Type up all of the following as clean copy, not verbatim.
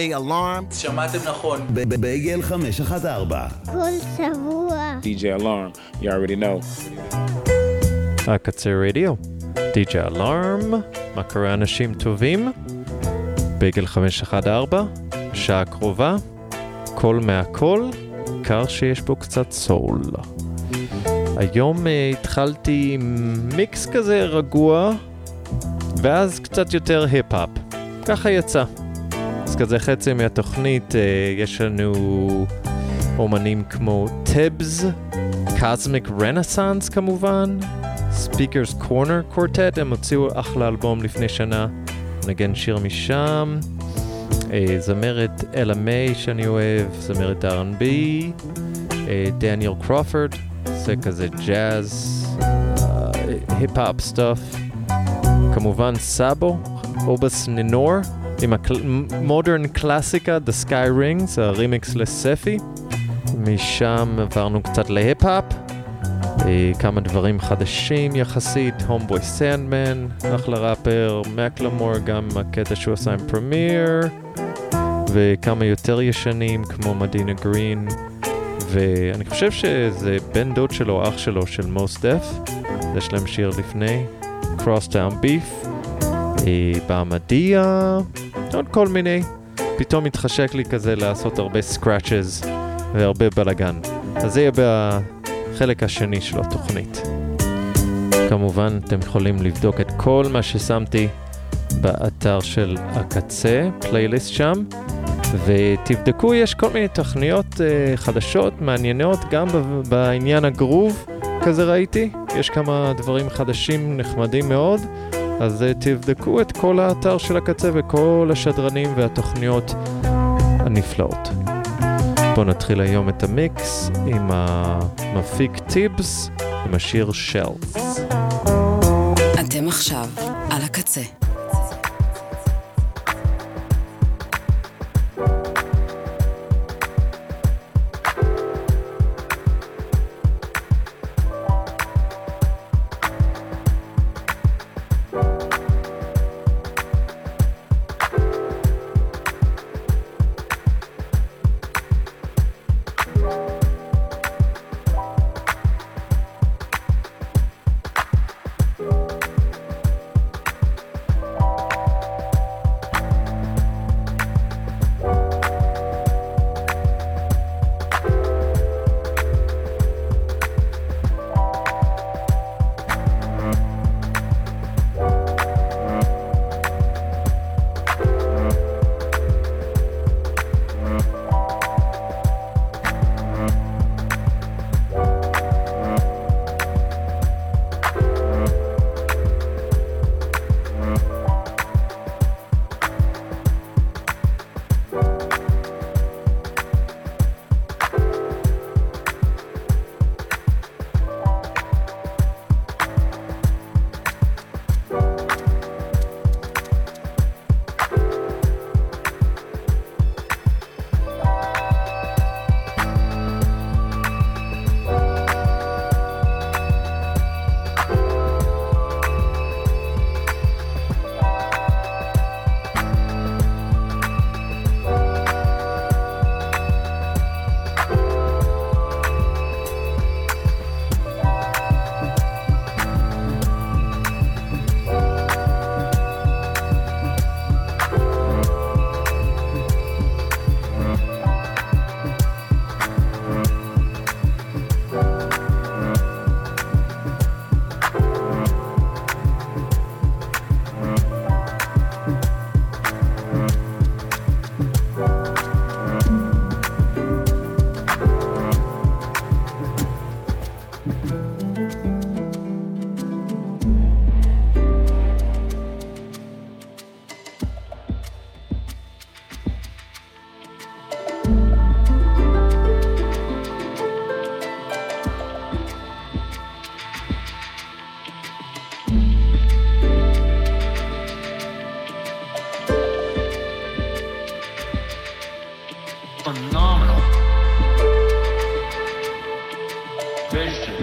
DJ Alarm. שמעתם נכון. בייגל 514. כל שבוע. DJ Alarm, you already know. הקצה רדיו, DJ Alarm, מה קורה אנשים טובים? בייגל 514, שעה קרובה, קול מהקול, קר שיש בו קצת סול. היום התחלתי מיקס כזה רגוע, ואז קצת יותר היפ-אפ. ככה יצא. אז כזה חצי מהתוכנית יש לנו אומנים כמו טבס, Cosmic Renaissance כמובן, Speakers Corner Quartet, הם הוציאו אחלה אלבום לפני שנה, נגן שיר משם, זמרת אלה מיי שאני אוהב, זמרת R&B, דניאל קרופורד, זה כזה ג'אז, היפ-אפ סטאפ, כמובן סאבו, אובס נינור, עם המודרן קלאסיקה, The Sky Rings, הרימיקס לספי, משם עברנו קצת להיפ-אפ, כמה דברים חדשים יחסית, Homeboy Sandman, אחלה ראפר, מקלמור, גם הקטע שהוא עשה עם פרמיר, וכמה יותר ישנים כמו מדינה גרין, ואני חושב שזה בן דוד שלו, אח שלו, של Mos Def, יש להם שיר לפני, Crosstown Beef, בעמדיה, עוד כל מיני, פתאום מתחשק לי כזה לעשות הרבה סקראצ'ז והרבה בלגן, אז זה יהיה בחלק השני של התוכנית. כמובן אתם יכולים לבדוק את כל מה ששמתי באתר של הקצה, פלייליסט שם, ותבדקו, יש כל מיני תוכניות חדשות, מעניינות, גם בעניין הגרוב, כזה ראיתי, יש כמה דברים חדשים נחמדים מאוד, אז תבדקו את כל האתר של הקצה וכל השדרנים והתוכניות הנפלאות. בואו נתחיל היום את המיקס עם המפיק טיבס, עם השיר Shells. אתם עכשיו על הקצה. Phenomenal vision.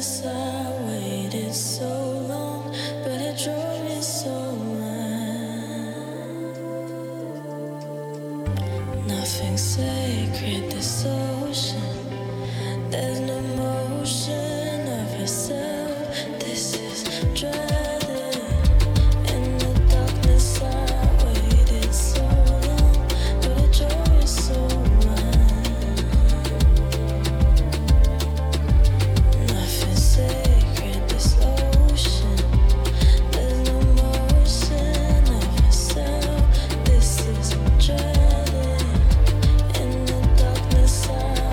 Dreading in the darkness.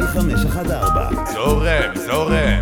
בייגל 514. זורם, זורם.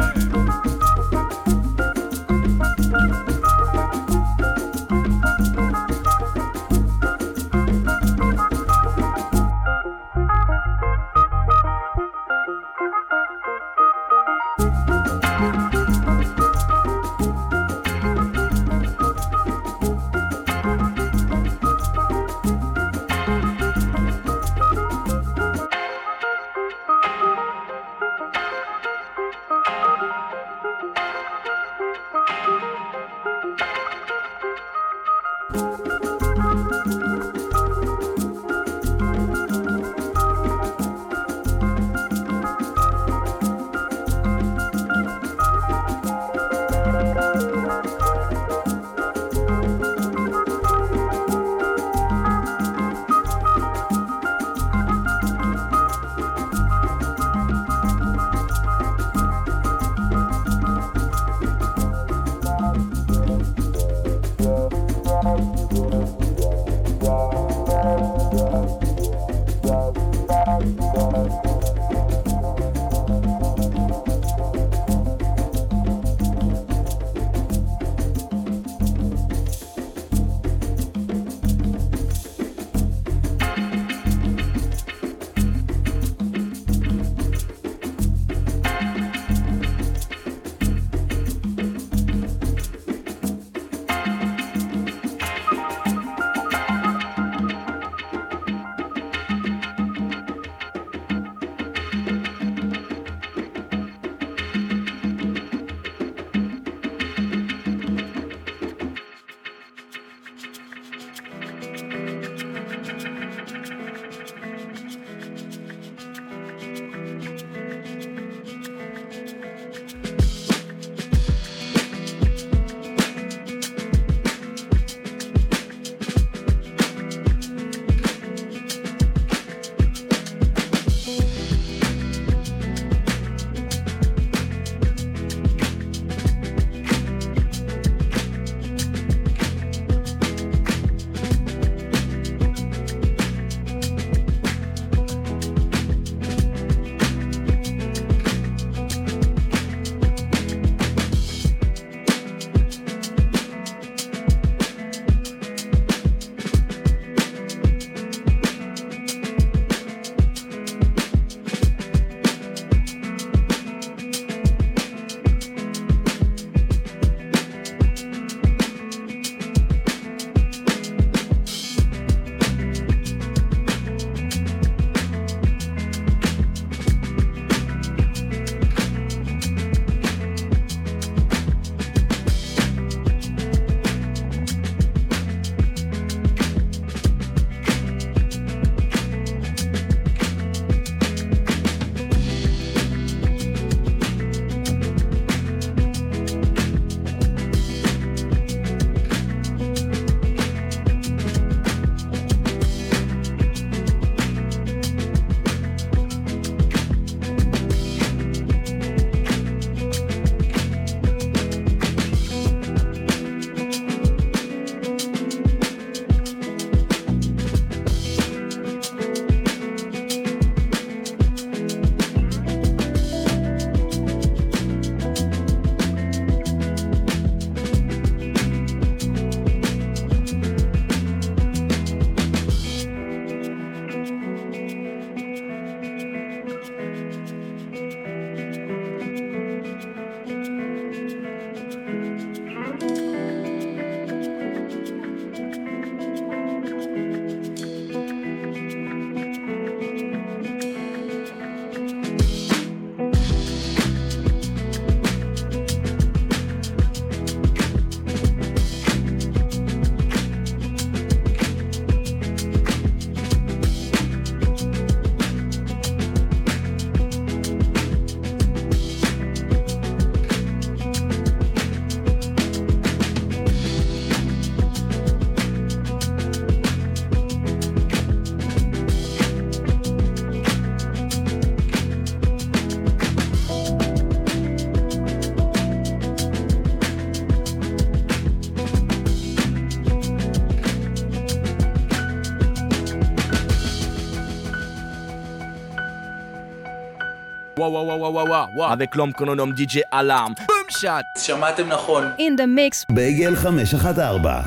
avec l'homme qu'on nomme DJ Alarm. Boom shot. שמעתם נכון. In the mix. בייגל 514.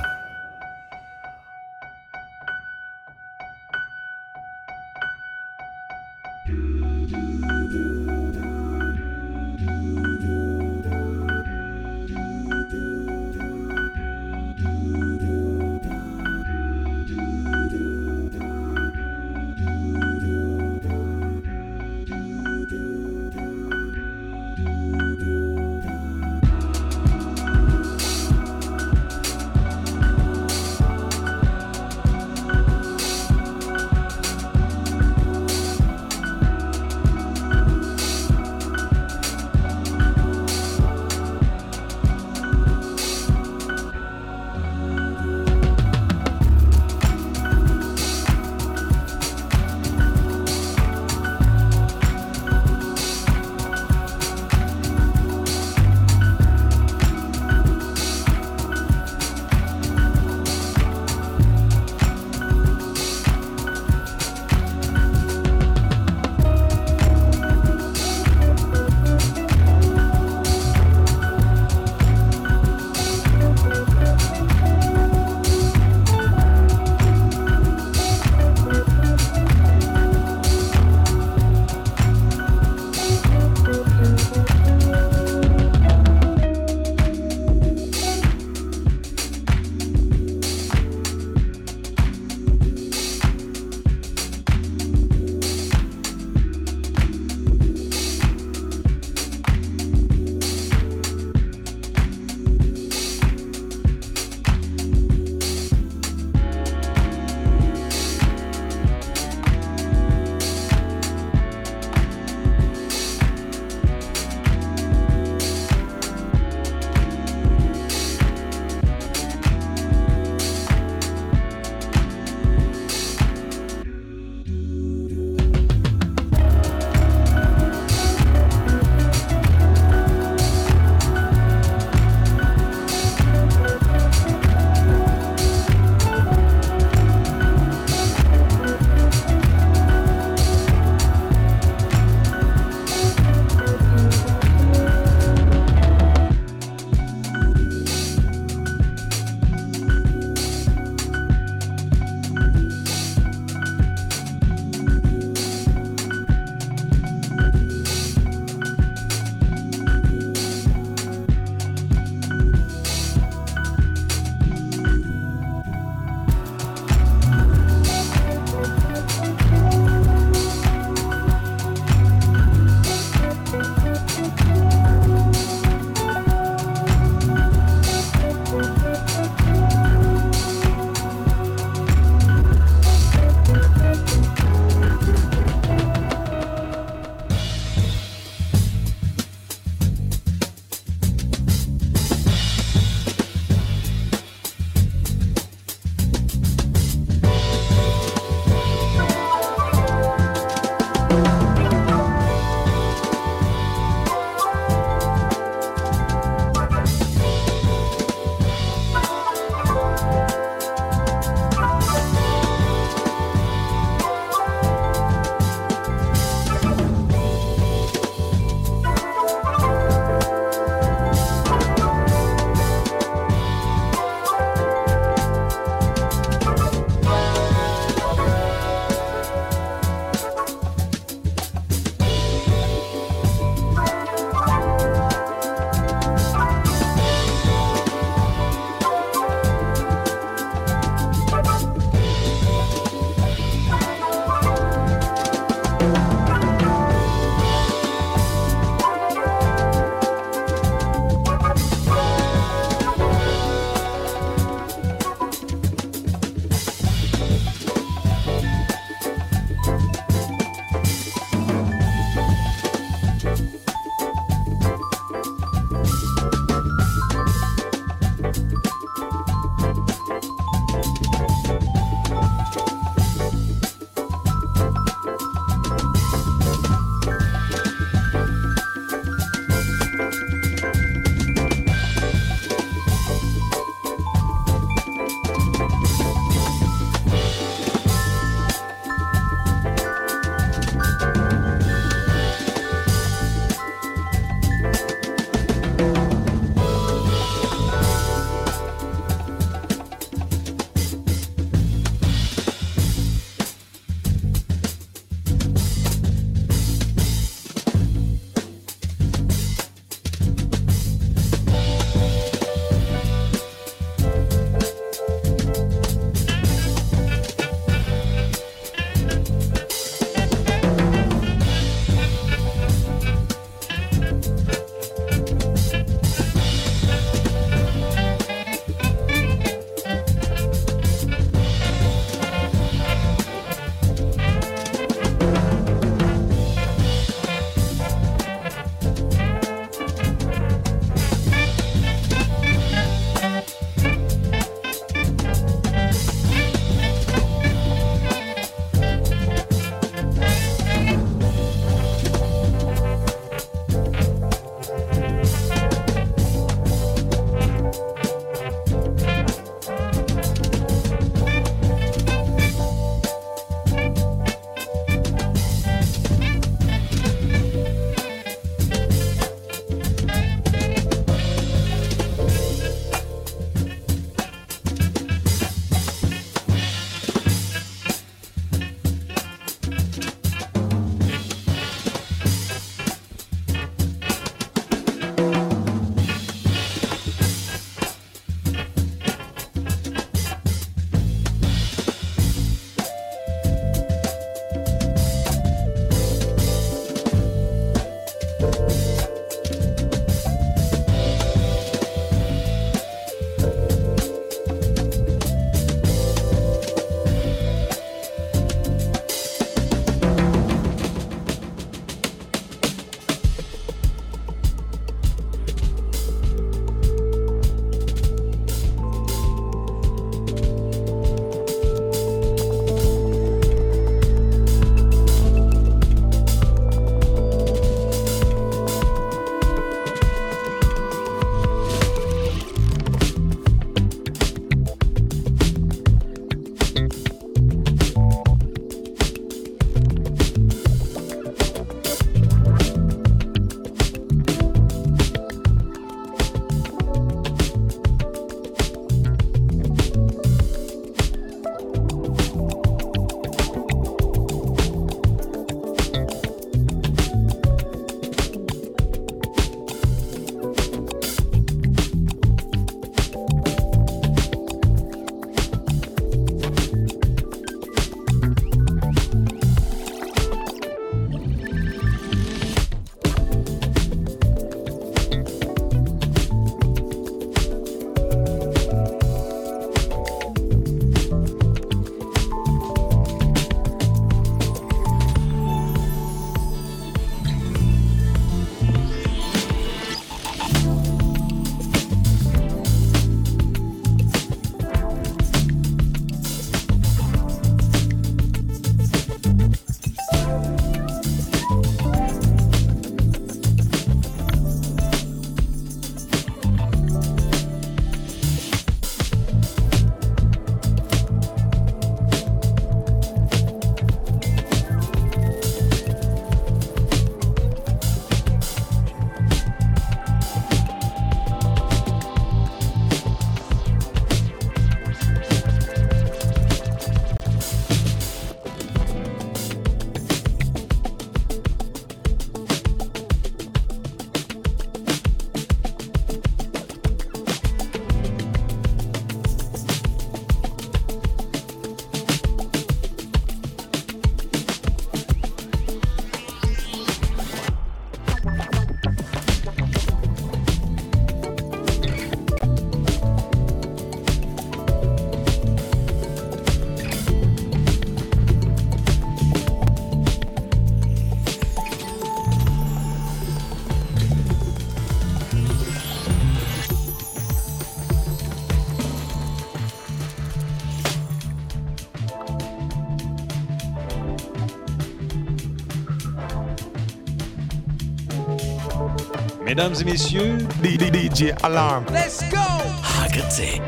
Mesdames et messieurs, DJ Alarm. Let's go! הקצה.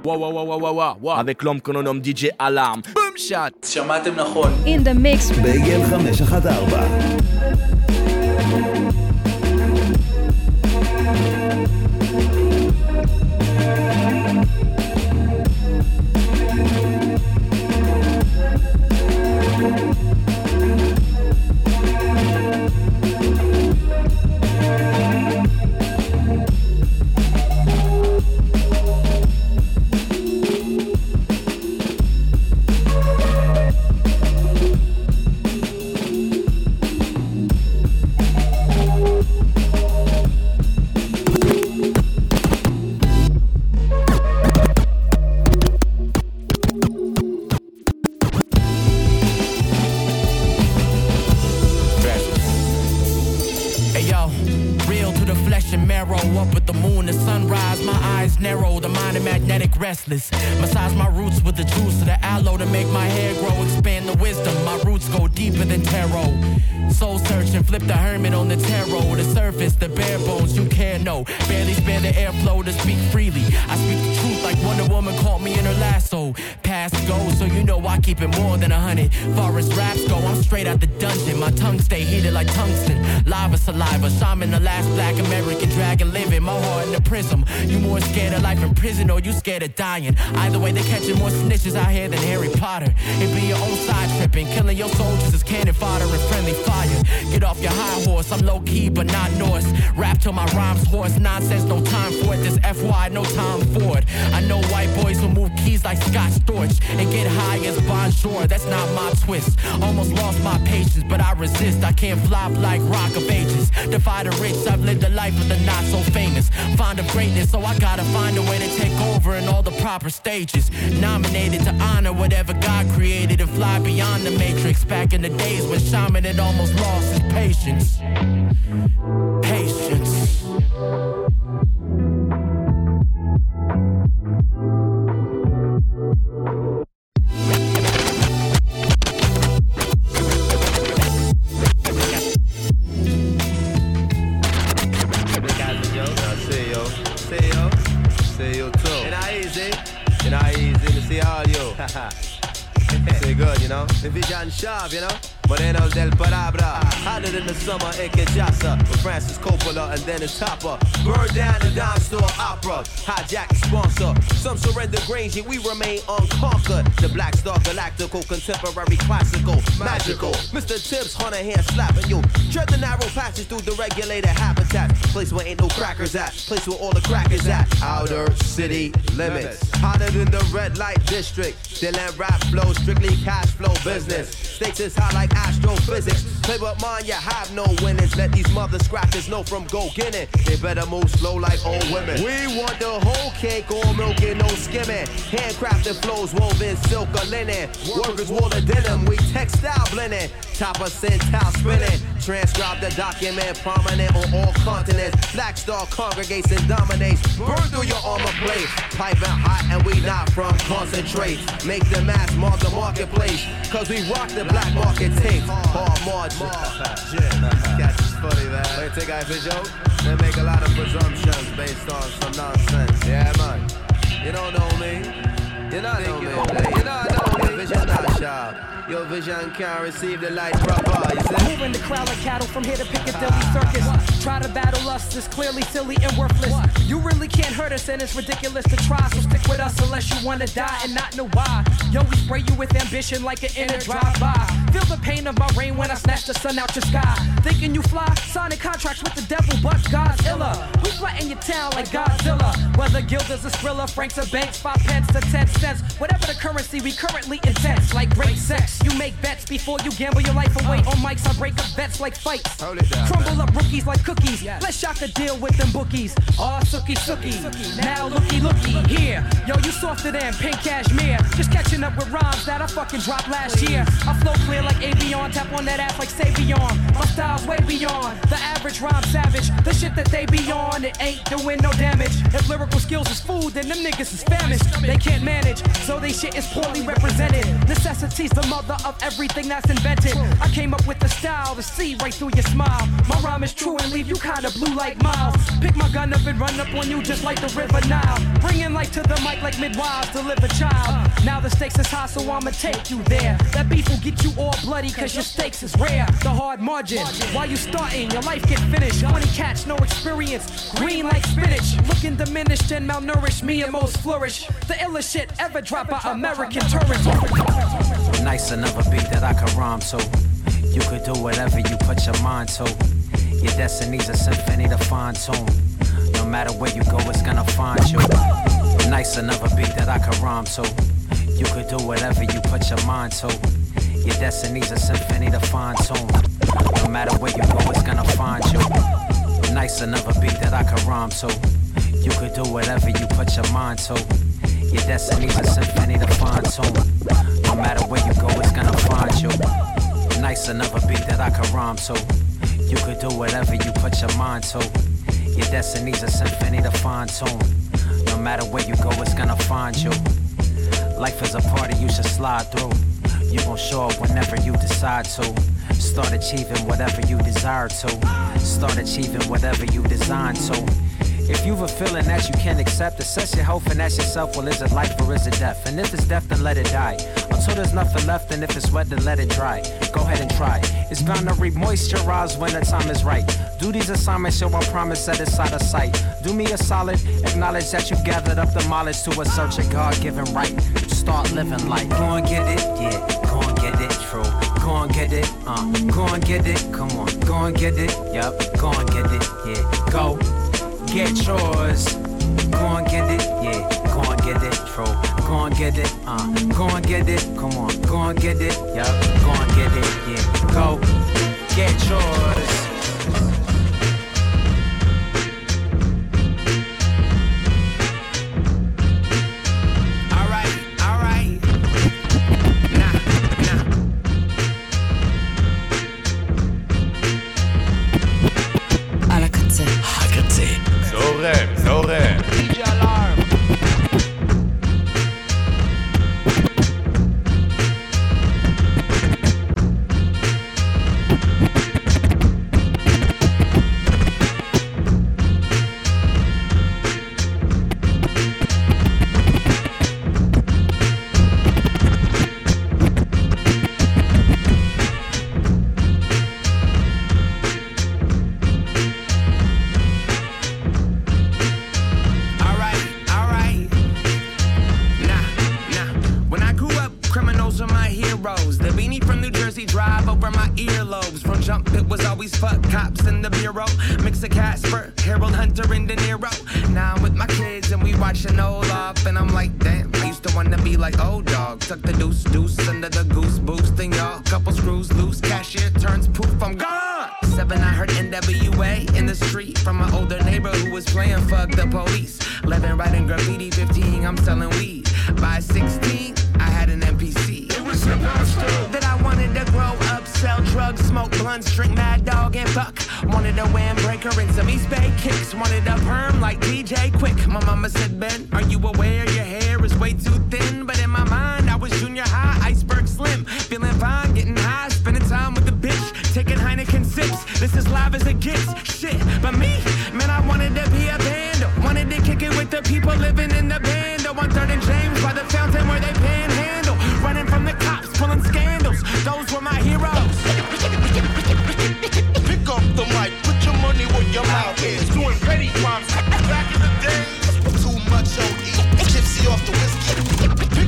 Wow, wow, wow, wow, wow, wow, wow. Avec l'homme qu'on nomme DJ Alarm. Boom shot. שמעתם נכון. In the mix. בייגל 514. Restless. Massage my roots with the juice of the aloe to make my hair grow. Expand the wisdom. My roots go deeper than tarot. Soul searching, flip the hermit on the tarot. The surface, the bare bones, you can't know. Barely spare the airflow to speak freely. I speak the truth like Wonder Woman caught me in her lasso. Past go, so you know I keep it more than 100. Far as raps go, I'm straight out the dungeon. My tongue stay heated like tungsten. Lava saliva, shaman, the last black American dragon living. My heart in the prism. You more scared of life in prison or you scared of dying? Either way, they catching more snitches out here than Harry Potter. It be your own side tripping. Killing your soldiers is cannon fodder and friendly fire. Get off your high horse, I'm low key but not Norse. Rap till my rhymes hoarse, nonsense, no time for it. This FY, no time for it. I know white boys who move keys like Scott Storch and get high as Bonjour, that's not my twist. Almost lost my patience, but I resist. I can't flop like Rock of Ages. Defy the rich, I've lived a life of the not so famous. Fond of greatness, so I gotta find a way to take over in all the proper stages. Nominated to honor whatever God created and fly beyond the matrix. Back in the days when shaman had almost lost his patience. Patience. Say good, you know. The Vision Shav, you know. Morenos del Parabra. Hotter than the summer in Kinshasa. With Francis Coppola and Dennis Hopper. Burn down the dime store opera. Hijack the sponsor. Some surrender Grange, yet we remain unconquered. The Black Star Galactical, contemporary, classical, magical. Mr. Tibbs, Hunter hand slapping you. Tread the narrow passage through the regulated habitat. Place where ain't no crackers at. Place where all the crackers at. Outer city limits. Hotter than the red light district. Still in rap flow, strictly cash flow business. Stakes is high like astrophysics. Play with mine, you have no winnings. Let these mother scratchers know from go get it. They better move slow like old women. We want the whole cake, all milk and no skimming. Handcrafted flows woven silk or linen. Workers wool or denim, we textile blending. Top of centile spinning. Transcribe the document, prominent on all continents. Black Star congregates and dominates. Burn through your armor plate. Piping hot and we not from concentrate. Make the mass mark the marketplace. Cause we rock the black market tape. Hard margin. Catch is funny, man. Wait, take out a joke. They make a lot of presumptions based on some nonsense. Yeah, man. You don't know me. You don't know me. You don't know me. Vision not sharp. Your vision can't receive the light proper, you see? Moving the crowd like cattle from here to Piccadilly Circus. Try to battle us, it's clearly silly and worthless. You really can't hurt us and it's ridiculous to try. So stick with us unless you wanna die and not know why. Yo, we spray you with ambition like an inner drive-by. Feel the pain of my rain when I snatch the sun out your sky. Thinking you fly, signing contracts with the devil, but God's illa. We flatten your town like Godzilla. Whether Gilda's a Skrilla, Frank's a Banks, 5 pence to 10 cents. Whatever the currency, we currently intense like great sex. You make bets before you gamble your life away. On mics, I break up bets like fights. Crumble up rookies like cookies. Let's shock the deal with them bookies. Oh, sookie. Now looky. Here, yo, you softer than pink cashmere. Just catching up with rhymes that I fucking dropped last year. I flow clear like Avion, tap on that ass like Savion. My style's way beyond the average rhyme savage. The shit that they be on, it ain't doing no damage. If lyrical skills is food, then them niggas is famished. They can't manage, so they shit is poorly represented. Necessity Necessity's the mother of everything that's invented. I came up with the style to see right through your smile. My rhyme is true and leave you kinda blue like Miles. Pick my gun up and run up on you just like the River Nile. Bringing life to the mic like midwives deliver child. Now the stakes is high, so I'ma take you there. That beef will get you all bloody cause your stakes is rare. The hard margin, while you starting, your life get finished. 20 cats, no experience, green like spinach. Looking diminished and malnourished, me and most flourish. The illest shit ever dropped by American tourists. Nice another beat that I can rhyme to. You could do whatever you put your mind to. Your destiny's a symphony to fine tune. No matter where you go, it's gonna find you. Nice another beat that I can rhyme to. You could do whatever you put your mind to. Your destiny's a symphony to fine tune. No matter where you go, it's gonna find you. Nice another beat that I can rhyme to. You could do whatever you put your mind to. Your destiny's a symphony to fine tune. No matter where you go, it's gonna find you. Nice another beat that I can rhyme to. You could do whatever you put your mind to. Your destiny's a symphony to fine tune. No matter where you go, it's gonna find you. Life is a party you should slide through. You gon' show up whenever you decide to. Start achieving whatever you desire to. Start achieving whatever you design to. If you've a feeling that you can't accept, assess your health and ask yourself, well, is it life or is it death? And if it's death, then let it die. Until there's nothing left, and if it's wet, then let it dry. Go ahead and try. It's bound to re-moisturize when the time is right. Do these assignments, show I promise that it's out of sight. Do me a solid, acknowledge that you've gathered up the mileage to assert your God-given right. Start living life. Go and get it, yeah. Go and get it, true. Go and get it, go and get it, come on. Go and get it, yup. Go and get it, yeah. Go. Get yours, go and get it, yeah, go and get it, true, go and get it, go and get it, come on, go and get it, yeah, go and get it, yeah, go, get yours. DJ Alarm. Back in the days, too much OE, gypsy off the whiskey.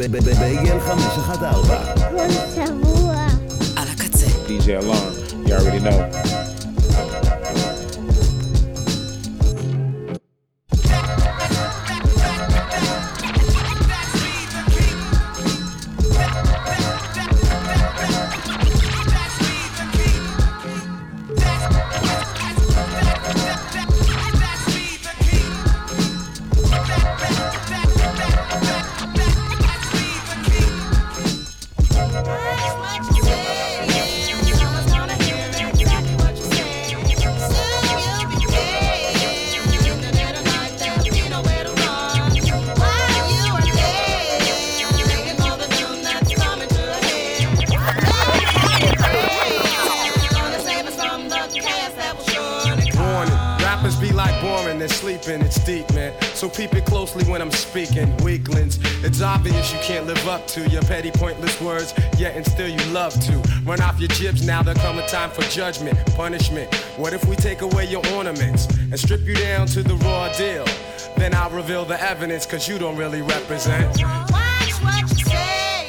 בייגל 514. כל שבוע. על הקצה. DJ Alarm, you already know. It's deep, man. So peep it closely when I'm speaking. Weaklings, it's obvious you can't live up to your petty, pointless words, yet and still you love to run off your jibs. Now there come a time for judgment, punishment. What if we take away your ornaments and strip you down to the raw deal? Then I'll reveal the evidence, cause you don't really represent. Watch what you say.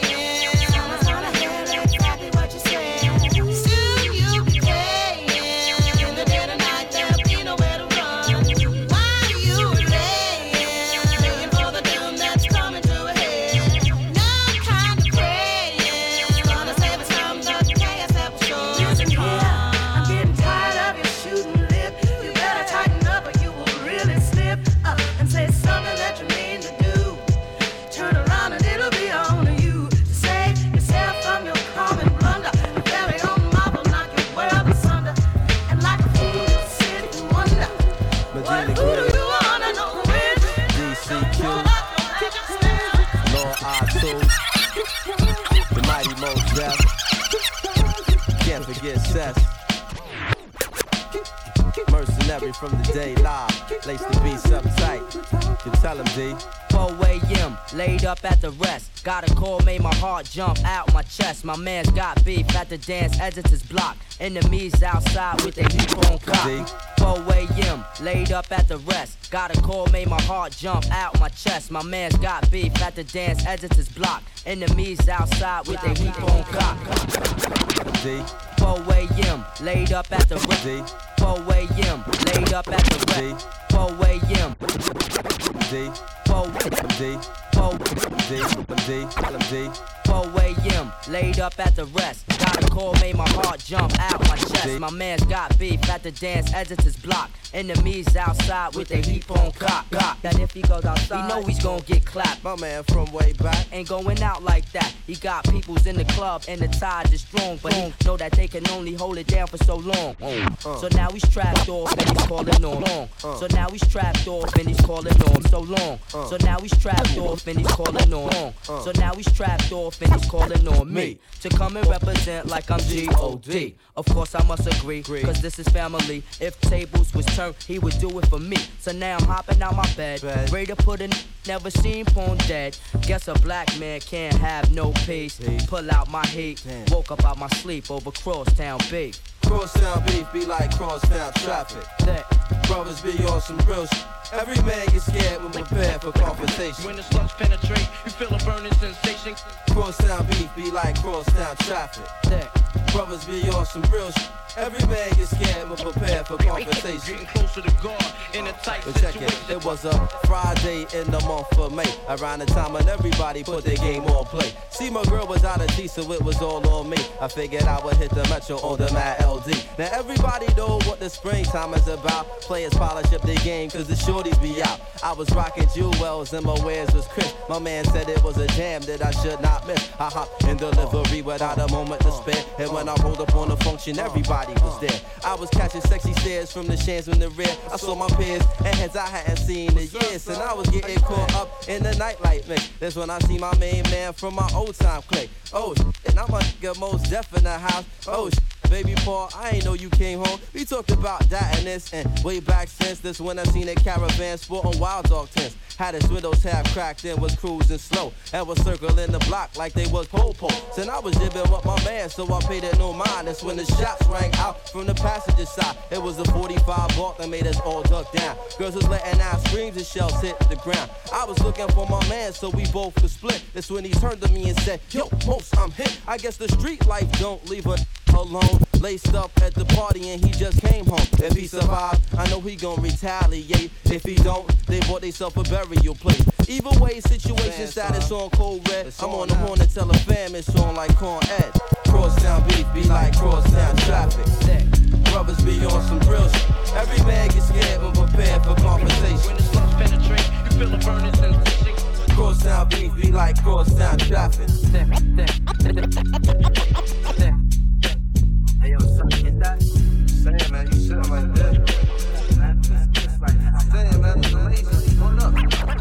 Mercenary from the day live, lace the beats up tight. You tell him, D. 4 a.m. laid up at the rest. Got a call, made my heart jump out my chest. My man's got beef at the dance editor's block. Enemies outside with their heat on cock. 4 a.m. laid up at the rest. Got a call, made my heart jump out my chest. My man's got beef at the dance editor's block. Enemies outside with their heat on cock. 4 a.m. laid up at the rest. 4 a.m. laid up at the rest. 4 a.m. 4 a.m. laid up at the rest. Got a call, made my heart jump out my chest. My man's got beef at the dance editor's block. Enemies outside with their heap on cock. That if he goes outside, he know he's gonna get clapped. My man from way back ain't going out like that. He got peoples in the club and the tide is strong, but he know that they can only hold it down for so long. So now he's trapped off and he's calling on. So now he's trapped off and he's calling on. So long. So now he's trapped off and he's calling on. So now he's trapped off and he's calling on me to come and represent like I'm G.O.D. Of course I must agree, cause this is family. If tables was turned, he would do it for me. So now I'm hopping out my bed, ready to put a never seen porn dead. Guess a black man can't have no peace. Pull out my heat, woke up out my sleep over crosstown beef. Crosstown beef be like crosstown traffic. Brothers be on some real shit. Every man gets scared when prepared for confrontation. When the slugs penetrate, you feel a burning sensation. Crosstown beef be like crosstown traffic. Brothers be on some real shit. Every man gets scared when prepared for confrontation. Getting closer to God in a tight situation. It was a Friday in the month of May, around the time when everybody put their game on play. See, my girl was out of G, so it was all on me. I figured I would hit the metro on the Mad LD. Now everybody know what the springtime is about. Players polish up their game cause the shorties be out. I was rocking jewels and my wares was crisp. My man said it was a jam that I should not miss. I hopped in delivery without a moment to spare. And when I rolled up on the function, everybody was there. I was catching sexy stares from the shams in the rear. I saw my peers and heads I hadn't seen in years. And I was getting caught up in the nightlight mix. That's when I see my main man from my old time clique. Oh, and I'm a nigga most deaf in the house. Oh, baby Paul, I ain't know you came home. We talked about that and this, and way back since this when I seen a caravan sport on Wild Dog tents. Had his windows half cracked and was cruising slow, and was circling the block like they was pole-poles. And I was jibbing with my man, so I paid it no mind. That's when the shots rang out from the passenger side. It was a 45 Balt that made us all duck down. Girls was letting out screams and shells hit the ground. I was looking for my man, so we both could split. That's when he turned to me and said, yo, Most, I'm hit. I guess the street life don't leave a alone. Laced up at the party and he just came home. If he survived, I know he gon' retaliate. If he don't, they bought theyself a burial plate. Either way, situation status on cold red. I'm on the horn to tell a fam it's on like Con Ed. Crosstown beef be like crosstown traffic. Brothers be on some real shit. Every man gets scared when prepared for conversation. When the slugs penetrate, you feel a burning sensation. Crosstown beef be like crosstown traffic. Hey yo, son, get that? Say man, you shit like that. Say man, it's amazing. Hold up.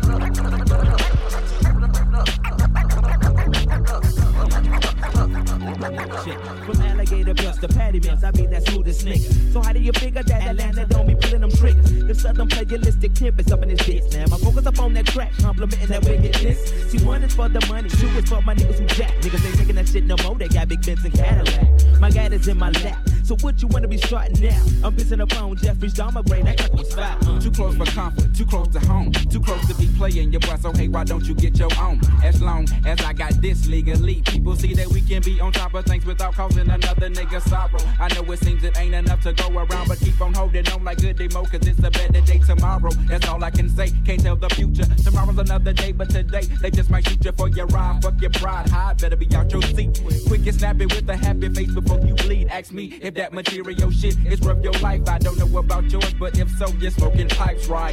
Shit. From alligator bills to patty mills, I be that smoothest nigga. So how do you figure that Atlanta don't be pulling them triggers? The southern plagiaristic tempest up in his bitch. Now my focus up on that track, complimenting that wickedness. See, one is for the money, two is for my niggas who jack. Niggas ain't taking that shit no more, they got big Benz and Cadillac. My guide is in my lap, so what you wanna be starting now? I'm pissing upon Jeffrey's Dahmer brain, that crack was foul. Too close for comfort, too close to home, too close to be playing your boy, so hey, why don't you get your own? As long as I got this legally, people see that we can be on top of things without causing another nigga sorrow. I know it seems it ain't enough to go around, but keep on holding on like good demo, cause it's a better day tomorrow. That's all I can say, can't tell the future. Tomorrow's another day, but today, they just might shoot you for your ride. Fuck your pride, high, better be out your seat. Quick and snappy with a happy face before you bleed. Ask me if that material shit is worth your life. I don't know about yours, but if so, you're smoking pipes right.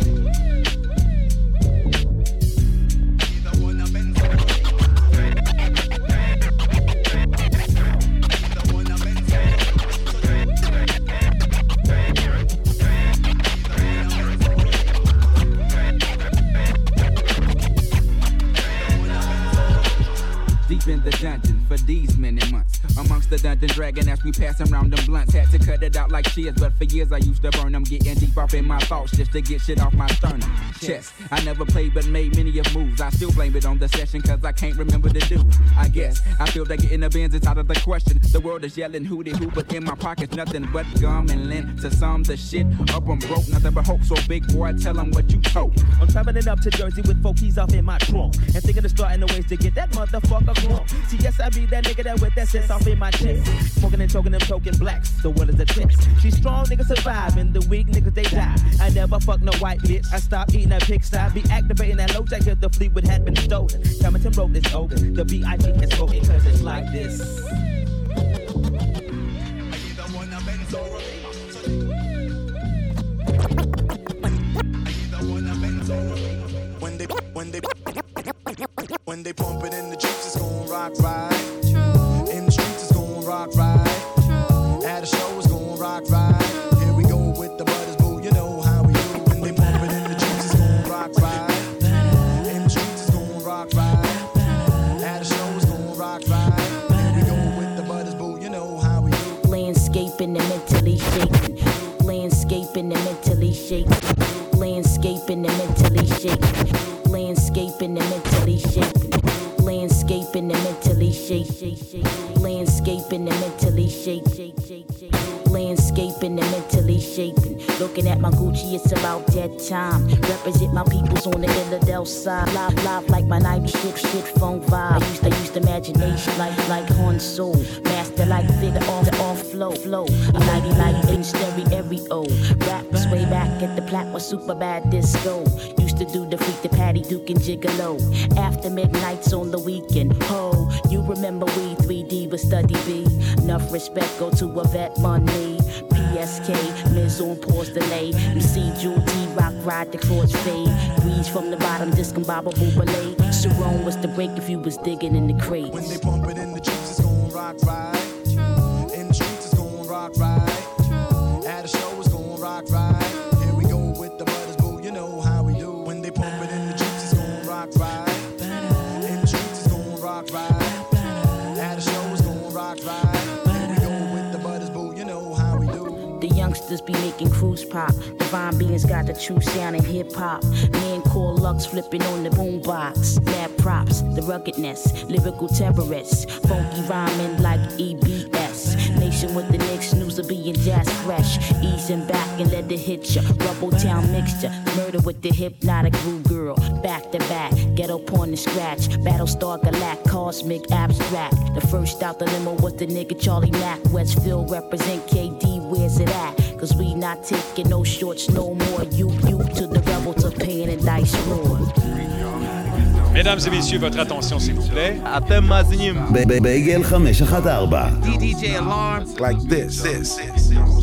Deep in the dungeon for these many months. Amongst the dungeon dragon as we pass around them blunts. Had to cut it out like shears, but for years I used to burn them. Getting deep up in my thoughts just to get shit off my sternum. Chess, I never played but made many of moves. I still blame it on the session cause I can't remember the do. I guess, I feel like getting the bins is out of the question. The world is yelling hootie hoo, but in my pockets nothing but gum and lint. To some the shit up I'm broke, nothing but hope. So big boy, tell them what you told. I'm traveling up to Jersey with 4 keys off in my trunk, and thinking of starting the ways to get that motherfucker drunk. See, yes, I be that nigga that with that sense off in my chest. Smoking and choking them token blacks, so what is the test? She's strong, niggas survive, and the weak niggas they die. I never fuck no white bitch, I stop eating that pigsty. Be activating that low jack till the Fleetwood had been stolen. Hamilton wrote this open, the B.I.G. has spoken, cause it's like this. When they pump it in the streets, it's gon' rock right. True. In the streets, it's gon' rock right. True. At a show, it's gon' rock right. True. Here we go with the butters, boo. You know how we do. When they pump it in the streets, it's gon' rock right. In the streets, it's gon' rock right. At a show, it's gon' rock right. Here we go with the butters, boo. You know how we do. Landscaping and mentally shaking. Landscaping and mentally shaking. Landscaping and mentally shaking. Landscaping and mentally shaking. Landscaping and mentally shaking. Landscaping and mentally shaking. Landscaping and mentally shaking. Looking at my Gucci, it's about that time. Represent my peoples on the Illidale side. Live like my 90 shit funk vibe. I used imagination like horn soul. Master like figure off flow. Mighty like in stereo. Rappers way back at the plat was super bad disco. Used to do the freak, the Patty Duke and Gigolo. After midnights on the weekend. Oh, you remember we 3D with Study B. Enough respect go to a vet money. PSK, Miz on pause delay. You see Jewel T-Rock ride the chords fade. Breeze from the bottom, discombobable belay. Sharon was the break if you was digging in the crate. When they pump it in the streets, it's gon' rock right. True. In the streets, it's gon' rock right. True. At a show, it's gon' rock right. Here we go with the butters, boo. You know how we do. When they pump it in the streets, it's gon' rock right. In the streets, it's gon' rock right. At a show, it's gon' rock right. Here we go with the butters, boo. youngsters be making crews pop. Divine beings got the true sound in hip hop. Man called Lux flipping on the boombox. Mad props, the ruggedness, lyrical terrorists. Funky rhyming like EBS. Nation with the Knicks, news of being jazz fresh. Easing back and let it hit ya. Rubble town mixture, murder with the hypnotic blue girl. Back to back, ghetto porn and scratch. Battlestar Galact, cosmic abstract. The first out the limo was the nigga Charlie Mack. Westfield represent KD, where's it at? Cause we not taking no shorts no more. You to the rebel to pain and dice roar. Mesdames et messieurs, votre attention s'il vous plaît. אתם מאזינים בייגל 514. DJ Alarm. Like this.